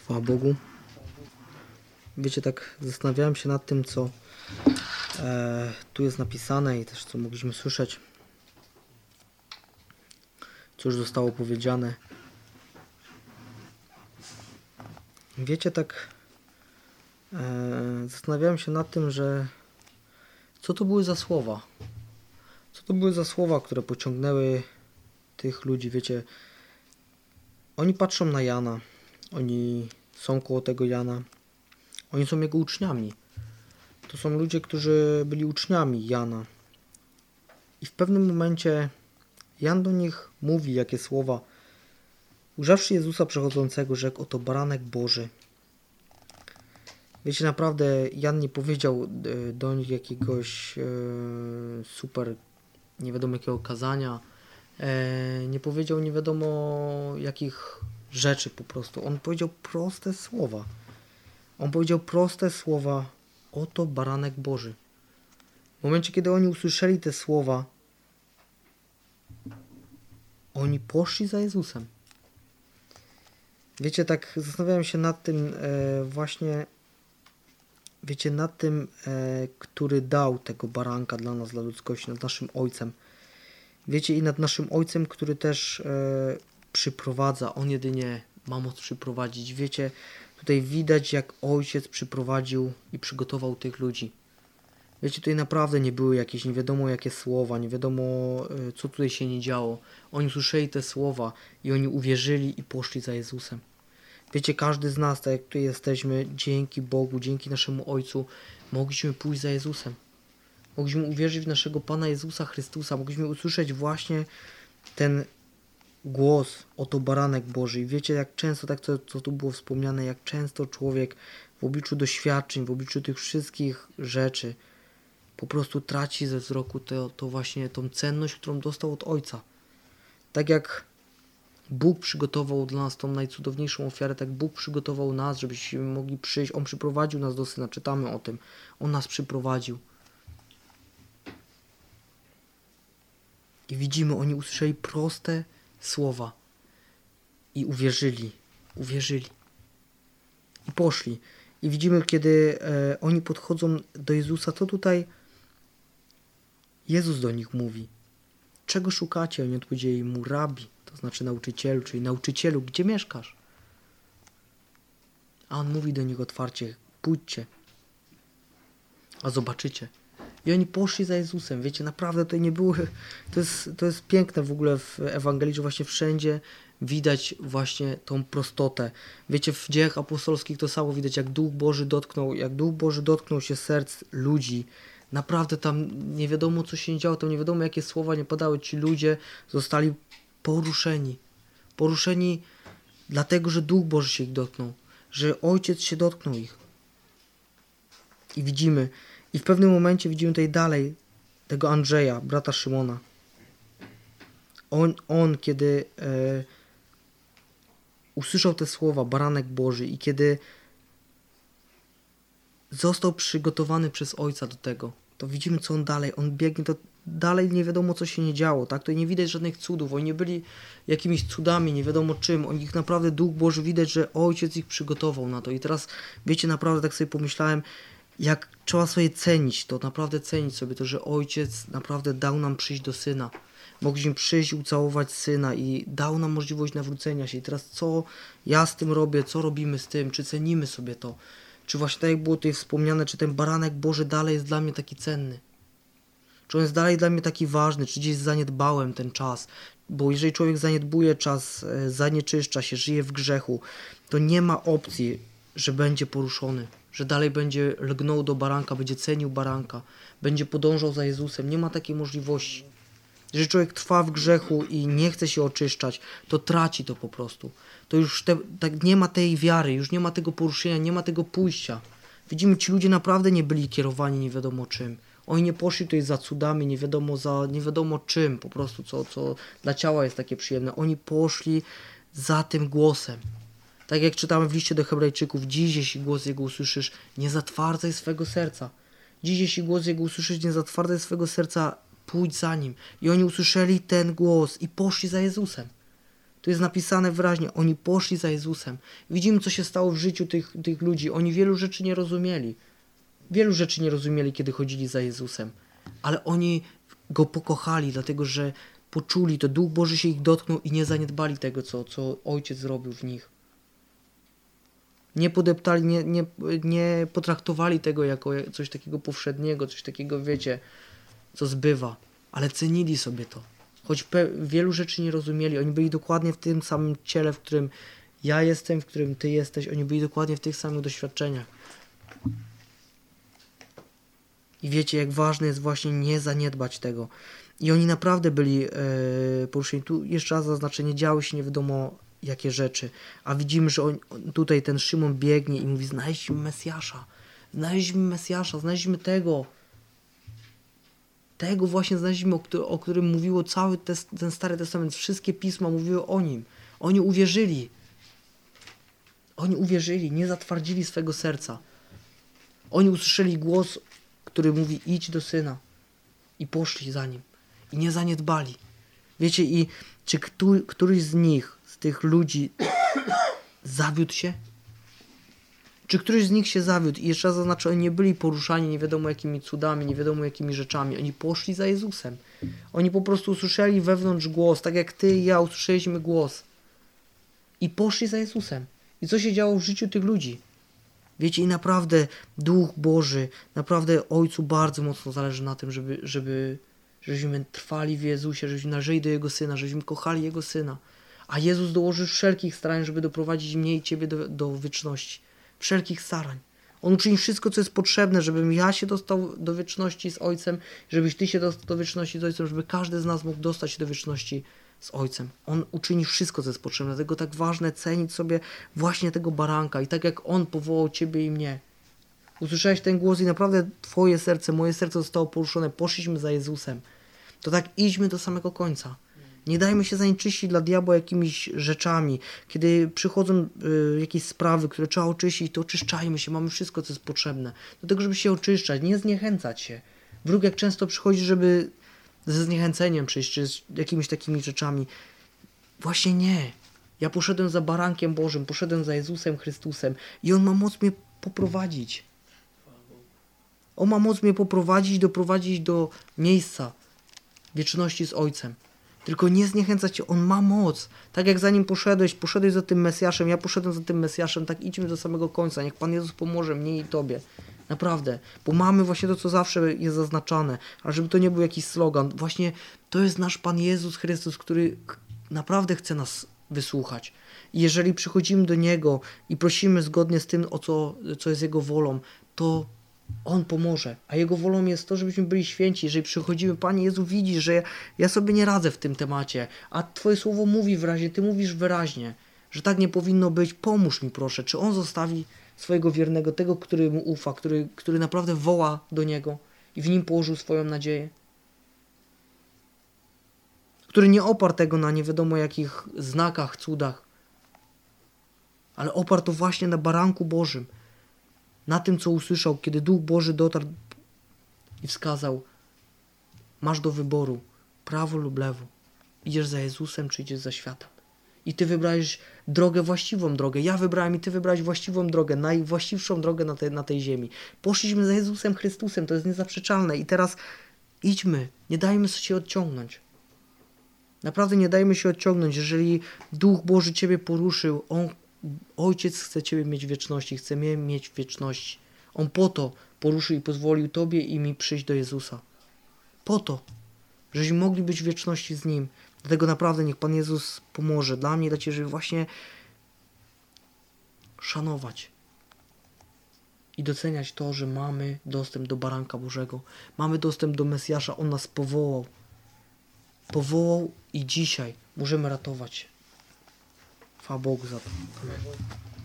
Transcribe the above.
Chwała Bogu. Wiecie, tak zastanawiałem się nad tym, co tu jest napisane i też co mogliśmy słyszeć, co już zostało powiedziane. Wiecie, tak zastanawiałem się nad tym, że co to były za słowa? Co to były za słowa, które pociągnęły tych ludzi? Wiecie, oni patrzą na Jana, oni są koło tego Jana, oni są jego uczniami. To są ludzie, którzy byli uczniami Jana. I w pewnym momencie Jan do nich mówi jakie słowa. Ujrzawszy Jezusa przechodzącego, rzekł: oto baranek Boży. Wiecie, naprawdę Jan nie powiedział do nich jakiegoś super, nie wiadomo jakiego kazania, nie powiedział nie wiadomo jakich rzeczy po prostu. On powiedział proste słowa. On powiedział proste słowa: oto baranek Boży. W momencie, kiedy oni usłyszeli te słowa, oni poszli za Jezusem. Wiecie, tak zastanawiałem się nad tym właśnie, wiecie, nad tym, który dał tego baranka dla nas, dla ludzkości, nad naszym Ojcem. Wiecie, i nad naszym Ojcem, który też przyprowadza. On jedynie ma moc przyprowadzić. Wiecie, tutaj widać, jak Ojciec przyprowadził i przygotował tych ludzi. Wiecie, tutaj naprawdę nie były jakieś nie wiadomo jakie słowa, nie wiadomo co tutaj się nie działo. Oni usłyszeli te słowa i oni uwierzyli i poszli za Jezusem. Wiecie, każdy z nas, tak jak tutaj jesteśmy, dzięki Bogu, dzięki naszemu Ojcu, mogliśmy pójść za Jezusem. Mogliśmy uwierzyć w naszego Pana Jezusa Chrystusa. Mogliśmy usłyszeć właśnie ten głos, oto baranek Boży. I wiecie, jak często, tak co tu było wspomniane, jak często człowiek w obliczu doświadczeń, w obliczu tych wszystkich rzeczy po prostu traci ze wzroku to właśnie tą cenność, którą dostał od Ojca. Tak jak Bóg przygotował dla nas tą najcudowniejszą ofiarę, tak Bóg przygotował nas, żebyśmy mogli przyjść. On przyprowadził nas do Syna, czytamy o tym. On nas przyprowadził. I widzimy, oni usłyszeli proste słowa i uwierzyli. I poszli. I widzimy, kiedy oni podchodzą do Jezusa, to tutaj Jezus do nich mówi: czego szukacie? Oni odpowiedzieli mu: rabi, to znaczy nauczycielu, czyli nauczycielu, gdzie mieszkasz? A on mówi do nich otwarcie: pójdźcie, a zobaczycie. I oni poszli za Jezusem. Wiecie, naprawdę to nie było... To jest piękne w ogóle w Ewangelii, że właśnie wszędzie widać właśnie tą prostotę. Wiecie, w Dziejach Apostolskich to samo widać, jak Duch Boży dotknął się serc ludzi. Naprawdę tam nie wiadomo co się działo, tam nie wiadomo jakie słowa nie padały. Ci ludzie zostali poruszeni. Poruszeni dlatego, że Duch Boży się ich dotknął. Że Ojciec się dotknął ich. I widzimy... I w pewnym momencie widzimy tutaj dalej tego Andrzeja, brata Szymona. On kiedy usłyszał te słowa, baranek Boży, i kiedy został przygotowany przez Ojca do tego, to widzimy, co on dalej. On biegnie, to dalej nie wiadomo, co się nie działo. Tak? To nie widać żadnych cudów. Oni nie byli jakimiś cudami, nie wiadomo czym. Oni ich naprawdę, Duch Boży, widać, że Ojciec ich przygotował na to. I teraz, wiecie, naprawdę tak sobie pomyślałem, jak trzeba sobie cenić to, naprawdę cenić sobie to, że Ojciec naprawdę dał nam przyjść do Syna. Mogliśmy przyjść i ucałować Syna i dał nam możliwość nawrócenia się. I teraz co ja z tym robię, co robimy z tym, czy cenimy sobie to? Czy właśnie tak jak było tutaj wspomniane, czy ten baranek Boży dalej jest dla mnie taki cenny? Czy on jest dalej dla mnie taki ważny, czy gdzieś zaniedbałem ten czas? Bo jeżeli człowiek zaniedbuje czas, zanieczyszcza się, żyje w grzechu, to nie ma opcji, że będzie poruszony. Że dalej będzie lgnął do baranka, będzie cenił baranka, będzie podążał za Jezusem. Nie ma takiej możliwości. Jeżeli człowiek trwa w grzechu i nie chce się oczyszczać, to traci to po prostu. To już tak nie ma tej wiary, już nie ma tego poruszenia, nie ma tego pójścia. Widzimy, ci ludzie naprawdę nie byli kierowani nie wiadomo czym. Oni nie poszli tutaj za cudami, nie wiadomo czym, po prostu co dla ciała jest takie przyjemne. Oni poszli za tym głosem. Tak jak czytamy w liście do Hebrajczyków: dziś, jeśli głos Jego usłyszysz, nie zatwardzaj swego serca. Dziś, jeśli głos Jego usłyszysz, nie zatwardzaj swego serca, pójdź za Nim. I oni usłyszeli ten głos i poszli za Jezusem. To Tu jest napisane wyraźnie, oni poszli za Jezusem. Widzimy, co się stało w życiu tych ludzi. Oni wielu rzeczy nie rozumieli. Wielu rzeczy nie rozumieli, kiedy chodzili za Jezusem. Ale oni Go pokochali, dlatego że poczuli to. Duch Boży się ich dotknął i nie zaniedbali tego, co Ojciec zrobił w nich. Nie podeptali, nie potraktowali tego jako coś takiego powszedniego, coś takiego, wiecie, co zbywa. Ale cenili sobie to. Choć wielu rzeczy nie rozumieli. Oni byli dokładnie w tym samym ciele, w którym ja jestem, w którym ty jesteś. Oni byli dokładnie w tych samych doświadczeniach. I wiecie, jak ważne jest właśnie nie zaniedbać tego. I oni naprawdę byli poruszeni. Tu jeszcze raz zaznaczenie, działy się nie wiadomo jakie rzeczy. A widzimy, że tutaj ten Szymon biegnie i mówi, znaleźliśmy Mesjasza. Znaleźliśmy Mesjasza, znaleźliśmy tego. Tego właśnie znaleźliśmy, o którym mówiło cały ten Stary Testament. Wszystkie pisma mówiły o nim. Oni uwierzyli. Oni uwierzyli, nie zatwardzili swego serca. Oni usłyszeli głos, który mówi, idź do Syna. I poszli za Nim. I nie zaniedbali. Wiecie, i czy któryś z nich, z tych ludzi zawiódł się? Czy któryś z nich się zawiódł? I jeszcze raz zaznaczę, oni nie byli poruszani nie wiadomo jakimi cudami, nie wiadomo jakimi rzeczami. Oni poszli za Jezusem. Oni po prostu usłyszeli wewnątrz głos, tak jak ty i ja usłyszeliśmy głos. I poszli za Jezusem. I co się działo w życiu tych ludzi? Wiecie, i naprawdę Duch Boży, naprawdę Ojcu bardzo mocno zależy na tym, żebyśmy trwali w Jezusie, żebyśmy należeli do Jego Syna, żebyśmy kochali Jego Syna. A Jezus dołoży wszelkich starań, żeby doprowadzić mnie i Ciebie do wieczności. Wszelkich starań. On uczyni wszystko, co jest potrzebne, żebym ja się dostał do wieczności z Ojcem, żebyś Ty się dostał do wieczności z Ojcem, żeby każdy z nas mógł dostać się do wieczności z Ojcem. On uczyni wszystko, co jest potrzebne. Dlatego tak ważne cenić sobie właśnie tego baranka i tak jak On powołał Ciebie i mnie. Usłyszałeś ten głos i naprawdę Twoje serce, moje serce zostało poruszone. Poszliśmy za Jezusem. To tak idźmy do samego końca. Nie dajmy się zanieczyścić dla diabła jakimiś rzeczami. Kiedy przychodzą jakieś sprawy, które trzeba oczyścić, to oczyszczajmy się. Mamy wszystko, co jest potrzebne. Do tego, żeby się oczyszczać, nie zniechęcać się. Wróg jak często przychodzi, żeby ze zniechęceniem przyjść, czy z jakimiś takimi rzeczami. Właśnie nie. Ja poszedłem za barankiem Bożym, poszedłem za Jezusem Chrystusem i On ma moc mnie poprowadzić. On ma moc mnie poprowadzić, doprowadzić do miejsca wieczności z Ojcem. Tylko nie zniechęcać się, On ma moc. Tak jak za Nim poszedłeś za tym Mesjaszem, ja poszedłem za tym Mesjaszem, tak idźmy do samego końca. Niech Pan Jezus pomoże mnie i Tobie. Naprawdę. Bo mamy właśnie to, co zawsze jest zaznaczane. A żeby to nie był jakiś slogan. Właśnie to jest nasz Pan Jezus Chrystus, który naprawdę chce nas wysłuchać. I jeżeli przychodzimy do Niego i prosimy zgodnie z tym, co jest Jego wolą, to On pomoże, a Jego wolą jest to, żebyśmy byli święci. Jeżeli przychodzimy, Panie Jezu, widzisz, że ja sobie nie radzę w tym temacie, a Twoje słowo mówi wyraźnie, Ty mówisz wyraźnie, że tak nie powinno być, pomóż mi proszę. Czy On zostawi swojego wiernego, tego, który Mu ufa, który naprawdę woła do Niego i w Nim położył swoją nadzieję? Który nie oparł tego na nie wiadomo jakich znakach, cudach, ale oparł to właśnie na baranku Bożym, na tym, co usłyszał, kiedy Duch Boży dotarł i wskazał: masz do wyboru prawo lub lewo. Idziesz za Jezusem, czy idziesz za światem. I ty wybrałeś drogę, właściwą drogę. Ja wybrałem i ty wybrałeś właściwą drogę, najwłaściwszą drogę na tej ziemi. Poszliśmy za Jezusem Chrystusem, to jest niezaprzeczalne. I teraz idźmy, nie dajmy się odciągnąć. Naprawdę nie dajmy się odciągnąć. Jeżeli Duch Boży Ciebie poruszył, Ojciec chce Ciebie mieć w wieczności, chce mnie mieć w wieczności. On po to poruszył i pozwolił Tobie i mi przyjść do Jezusa. Po to, żebyśmy mogli być w wieczności z Nim. Dlatego naprawdę niech Pan Jezus pomoże dla mnie, dla Ciebie, żeby właśnie szanować i doceniać to, że mamy dostęp do Baranka Bożego. Mamy dostęp do Mesjasza. On nas powołał. Powołał i dzisiaj możemy ratować się. Chwała Bogu za to. Amen.